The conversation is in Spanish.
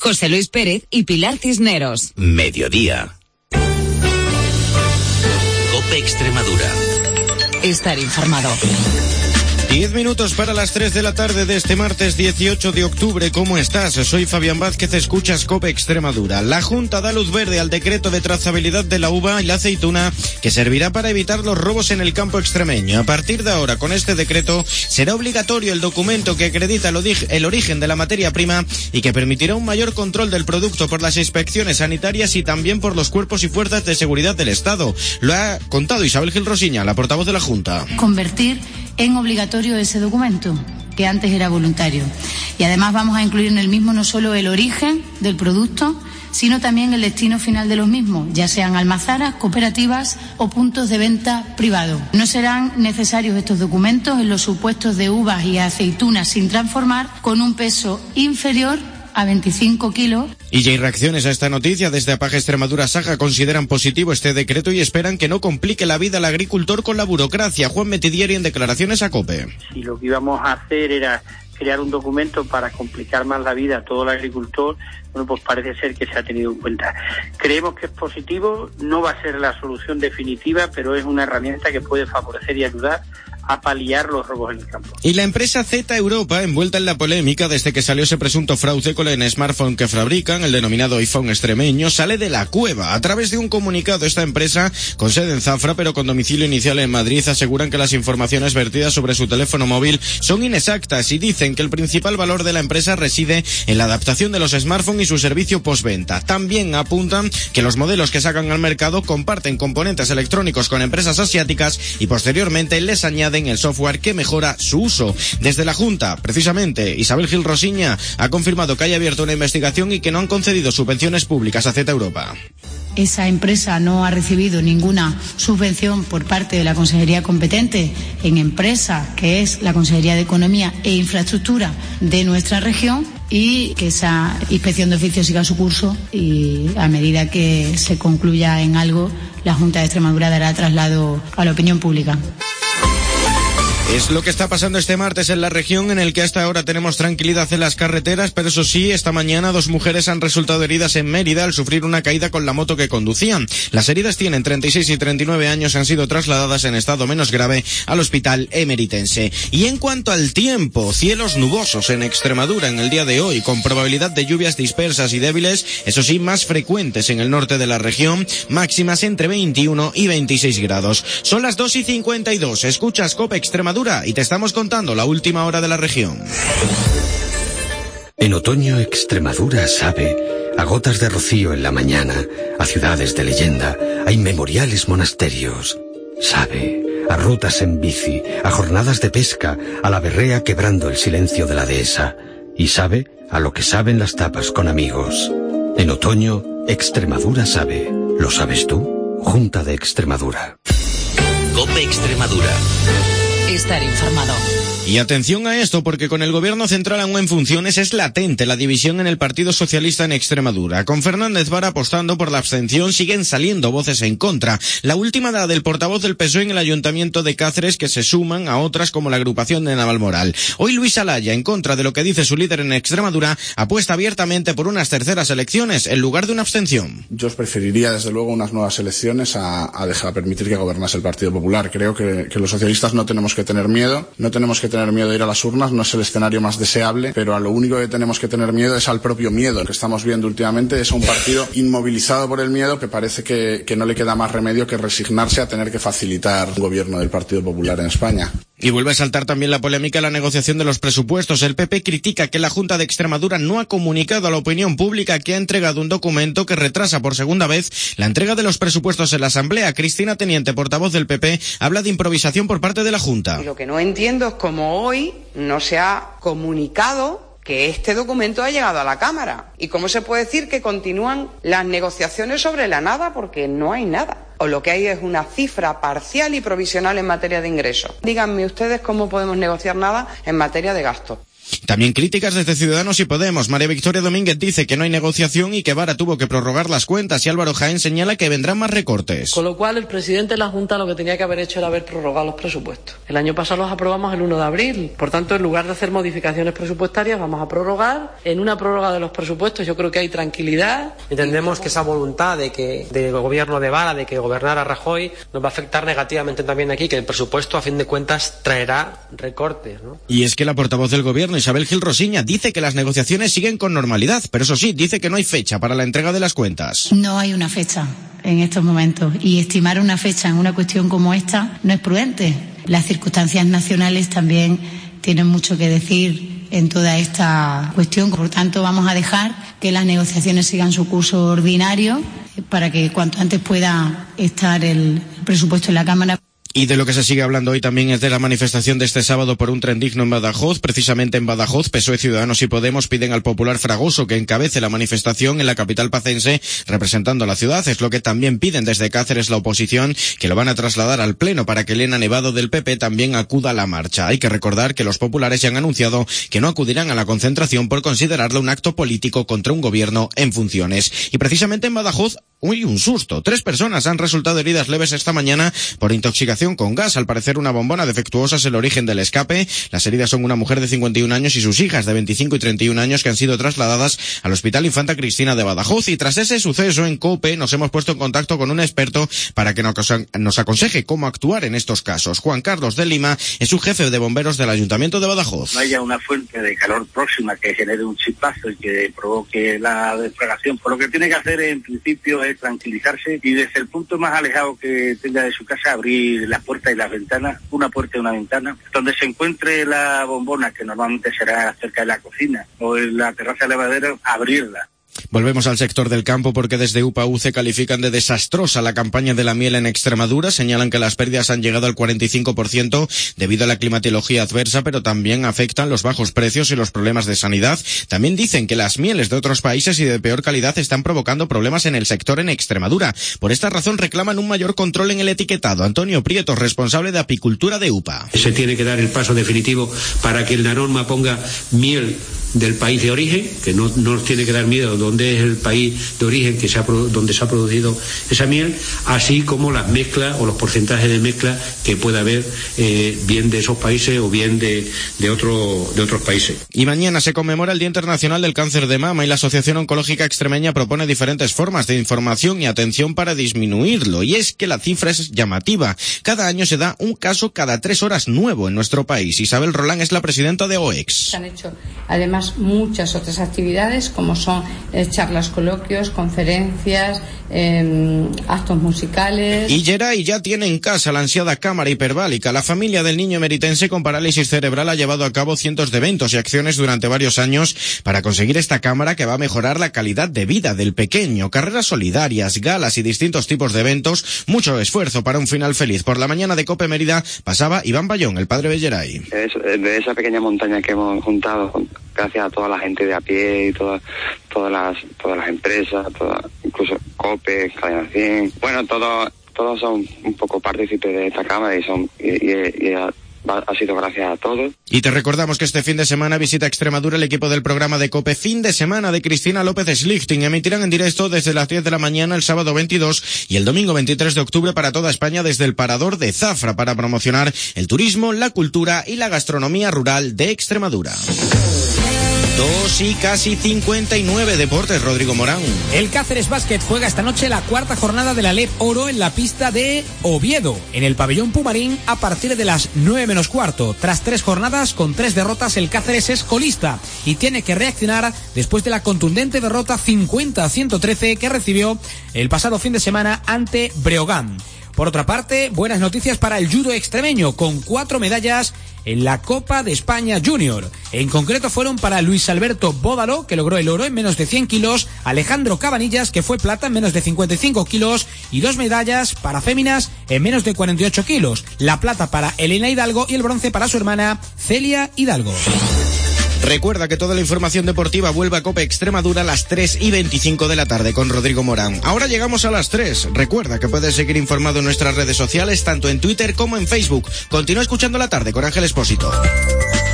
José Luis Pérez y Pilar Cisneros. Mediodía. COPE Extremadura. Estar informado. 10 minutos para las 3 de la tarde de este martes 18 de octubre. ¿Cómo estás? Soy Fabián Vázquez, escuchas COPE Extremadura. La Junta da luz verde al decreto de trazabilidad de la uva y la aceituna que servirá para evitar los robos en el campo extremeño. A partir de ahora, con este decreto, será obligatorio el documento que acredita el origen de la materia prima y que permitirá un mayor control del producto por las inspecciones sanitarias y también por los cuerpos y fuerzas de seguridad del Estado. Lo ha contado Isabel Gil Rosiña, la portavoz de la Junta. Convertir en obligatorio ese documento, que antes era voluntario. Y además vamos a incluir en el mismo no solo el origen del producto, sino también el destino final de los mismos, ya sean almazaras, cooperativas o puntos de venta privados. No serán necesarios estos documentos en los supuestos de uvas y aceitunas sin transformar con un peso inferior a 25 kilos. Y ya hay reacciones a esta noticia. Desde APAGE Extremadura Saja consideran positivo este decreto y esperan que no complique la vida al agricultor con la burocracia. Juan Metidieri en declaraciones a COPE. Si lo que íbamos a hacer era crear un documento para complicar más la vida a todo el agricultor, bueno, pues parece ser que se ha tenido en cuenta. Creemos que es positivo, no va a ser la solución definitiva, pero es una herramienta que puede favorecer y ayudar a paliar los robos en el campo. Y la empresa Z Europa, envuelta en la polémica desde que salió ese presunto fraude con el smartphone que fabrican, el denominado iPhone extremeño, sale de la cueva. A través de un comunicado, esta empresa, con sede en Zafra pero con domicilio inicial en Madrid, aseguran que las informaciones vertidas sobre su teléfono móvil son inexactas y dicen que el principal valor de la empresa reside en la adaptación de los smartphones y su servicio postventa. También apuntan que los modelos que sacan al mercado comparten componentes electrónicos con empresas asiáticas y posteriormente les añaden el software que mejora su uso. Desde la Junta, precisamente, Isabel Gil Rosiña ha confirmado que hay abierto una investigación y que no han concedido subvenciones públicas a Z Europa. Esa empresa no ha recibido ninguna subvención por parte de la Consejería competente en empresa, que es la Consejería de Economía e Infraestructura de nuestra región, y que esa inspección de oficio siga su curso y a medida que se concluya en algo, la Junta de Extremadura dará traslado a la opinión pública. Es lo que está pasando este martes en la región, en el que hasta ahora tenemos tranquilidad en las carreteras, pero eso sí, esta mañana 2 mujeres han resultado heridas en Mérida al sufrir una caída con la moto que conducían. Las heridas tienen 36 y 39 años, han sido trasladadas en estado menos grave al hospital emeritense. Y en cuanto al tiempo, cielos nubosos en Extremadura en el día de hoy, con probabilidad de lluvias dispersas y débiles, eso sí, más frecuentes en el norte de la región, máximas entre 21 y 26 grados. Son las 2:52, escuchas COPE Extremadura y te estamos contando la última hora de la región. En otoño, Extremadura sabe a gotas de rocío en la mañana, a ciudades de leyenda, a inmemoriales monasterios. Sabe a rutas en bici, a jornadas de pesca, a la berrea quebrando el silencio de la dehesa. Y sabe a lo que saben las tapas con amigos. En otoño, Extremadura sabe. ¿Lo sabes tú? Junta de Extremadura. COPE Extremadura. Estar informado. Y atención a esto, porque con el gobierno central aún en funciones es latente la división en el Partido Socialista en Extremadura. Con Fernández Vara apostando por la abstención, siguen saliendo voces en contra. La última da del portavoz del PSOE en el Ayuntamiento de Cáceres, que se suman a otras como la agrupación de Navalmoral. Hoy Luis Alaya, en contra de lo que dice su líder en Extremadura, apuesta abiertamente por unas terceras elecciones en lugar de una abstención. Yo preferiría, desde luego, unas nuevas elecciones a permitir que gobernase el Partido Popular. Creo que los socialistas no tenemos que tener miedo, tener miedo de ir a las urnas, no es el escenario más deseable, pero a lo único que tenemos que tener miedo es al propio miedo. Lo que estamos viendo últimamente es a un partido inmovilizado por el miedo que parece que no le queda más remedio que resignarse a tener que facilitar un gobierno del Partido Popular en España. Y vuelve a saltar también la polémica en la negociación de los presupuestos. El PP critica que la Junta de Extremadura no ha comunicado a la opinión pública que ha entregado un documento que retrasa por segunda vez la entrega de los presupuestos en la Asamblea. Cristina Teniente, portavoz del PP, habla de improvisación por parte de la Junta. Y lo que no entiendo es cómo hoy no se ha comunicado que este documento ha llegado a la Cámara. ¿Y cómo se puede decir que continúan las negociaciones sobre la nada? Porque no hay nada. O lo que hay es una cifra parcial y provisional en materia de ingresos. Díganme ustedes cómo podemos negociar nada en materia de gasto. También críticas desde Ciudadanos y Podemos. María Victoria Domínguez dice que no hay negociación y que Vara tuvo que prorrogar las cuentas, y Álvaro Jaén señala que vendrán más recortes. Con lo cual, el presidente de la Junta lo que tenía que haber hecho era haber prorrogado los presupuestos. El año pasado los aprobamos el 1 de abril. Por tanto, en lugar de hacer modificaciones presupuestarias, vamos a prorrogar. En una prórroga de los presupuestos yo creo que hay tranquilidad. Entendemos que esa voluntad del gobierno de Vara, de que gobernara Rajoy, nos va a afectar negativamente también aquí, que el presupuesto, a fin de cuentas, traerá recortes, ¿no? Y es que la portavoz del gobierno, Isabel Gil Rosiña, dice que las negociaciones siguen con normalidad, pero eso sí, dice que no hay fecha para la entrega de las cuentas. No hay una fecha en estos momentos, y estimar una fecha en una cuestión como esta no es prudente. Las circunstancias nacionales también tienen mucho que decir en toda esta cuestión. Por tanto, vamos a dejar que las negociaciones sigan su curso ordinario para que cuanto antes pueda estar el presupuesto en la Cámara. Y de lo que se sigue hablando hoy también es de la manifestación de este sábado por un tren digno en Badajoz. Precisamente en Badajoz, PSOE, Ciudadanos y Podemos piden al popular Fragoso que encabece la manifestación en la capital pacense representando a la ciudad. Es lo que también piden desde Cáceres la oposición, que lo van a trasladar al Pleno para que Elena Nevado del PP también acuda a la marcha. Hay que recordar que los populares ya han anunciado que no acudirán a la concentración por considerarlo un acto político contra un gobierno en funciones. Y precisamente en Badajoz, un susto. 3 personas han resultado heridas leves esta mañana por intoxicación con gas. Al parecer, una bombona defectuosa es el origen del escape. Las heridas son una mujer de 51 años y sus hijas de 25 y 31 años que han sido trasladadas al Hospital Infanta Cristina de Badajoz. Y tras ese suceso en COPE nos hemos puesto en contacto con un experto para que nos aconseje cómo actuar en estos casos. Juan Carlos de Lima es su jefe de bomberos del Ayuntamiento de Badajoz. No haya una fuente de calor próxima que genere un chispazo y que provoque la deflagración. Por lo que tiene que hacer en principio es tranquilizarse y desde el punto más alejado que tenga de su casa abrir las puertas y las ventanas, una puerta y una ventana, donde se encuentre la bombona, que normalmente será cerca de la cocina o en la terraza elevadera, abrirla. Volvemos al sector del campo porque desde UPA-UCE califican de desastrosa la campaña de la miel en Extremadura. Señalan que las pérdidas han llegado al 45% debido a la climatología adversa, pero también afectan los bajos precios y los problemas de sanidad. También dicen que las mieles de otros países y de peor calidad están provocando problemas en el sector en Extremadura. Por esta razón reclaman un mayor control en el etiquetado. Antonio Prieto, responsable de apicultura de UPA. Se tiene que dar el paso definitivo para que la norma ponga miel del país de origen, que no nos tiene que dar miedo dónde es el país de origen donde se ha producido esa miel, así como las mezclas o los porcentajes de mezcla que pueda haber bien de esos países o bien de otros países. Y mañana se conmemora el Día Internacional del Cáncer de Mama y la Asociación Oncológica Extremeña propone diferentes formas de información y atención para disminuirlo. Y es que la cifra es llamativa. Cada año se da un caso cada 3 horas nuevo en nuestro país. Isabel Rolán es la presidenta de OEX. Se han hecho además muchas otras actividades como son charlas, coloquios, conferencias, actos musicales. Y Geray ya tiene en casa la ansiada cámara hiperbárica. La familia del niño emeritense con parálisis cerebral ha llevado a cabo cientos de eventos y acciones durante varios años para conseguir esta cámara que va a mejorar la calidad de vida del pequeño. Carreras solidarias, galas y distintos tipos de eventos. Mucho esfuerzo para un final feliz. Por la mañana de COPE Mérida pasaba Iván Bayón, el padre de Geray. De esa pequeña montaña que hemos juntado, gracias a toda la gente de a pie y todas las empresas, incluso COPE, Cadena 100. Bueno, todos son un poco partícipes de esta cámara y ha sido gracias a todos. Y te recordamos que este fin de semana visita Extremadura el equipo del programa de COPE Fin de Semana de Cristina López Schlichting. Emitirán en directo desde las 10 de la mañana el sábado 22 y el domingo 23 de octubre para toda España desde el Parador de Zafra para promocionar el turismo, la cultura y la gastronomía rural de Extremadura. 2 y casi 59 deportes, Rodrigo Morán. El Cáceres Básquet juega esta noche la 4ª jornada de la LEP Oro en la pista de Oviedo, en el pabellón Pumarín, a partir de las 9 menos cuarto. Tras 3 jornadas con 3 derrotas, el Cáceres es colista y tiene que reaccionar después de la contundente derrota 50-113 que recibió el pasado fin de semana ante Breogán. Por otra parte, buenas noticias para el judo extremeño, con 4 medallas en la Copa de España Junior. En concreto fueron para Luis Alberto Bódalo, que logró el oro en menos de 100 kilos, Alejandro Cabanillas, que fue plata en menos de 55 kilos, y 2 medallas para féminas en menos de 48 kilos. La plata para Elena Hidalgo y el bronce para su hermana Celia Hidalgo. Recuerda que toda la información deportiva vuelve a COPE Extremadura a las 3:25 de la tarde con Rodrigo Morán. Ahora llegamos a las 3. Recuerda que puedes seguir informado en nuestras redes sociales, tanto en Twitter como en Facebook. Continúa escuchando la tarde con Ángel Expósito.